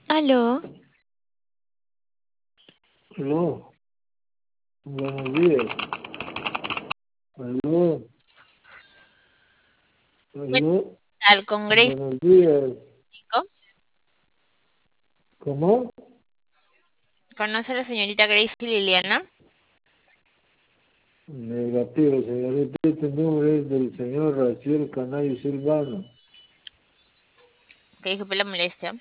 Aló, Aló, buenos días. Aló, bueno, aló, al Congreso. buenos días. ¿Cómo? ¿Conoce a la señorita Gracie Liliana? Negativo, señorita. Este número es del señor Raciel Canayo Silvano. Que disculpe la molestia.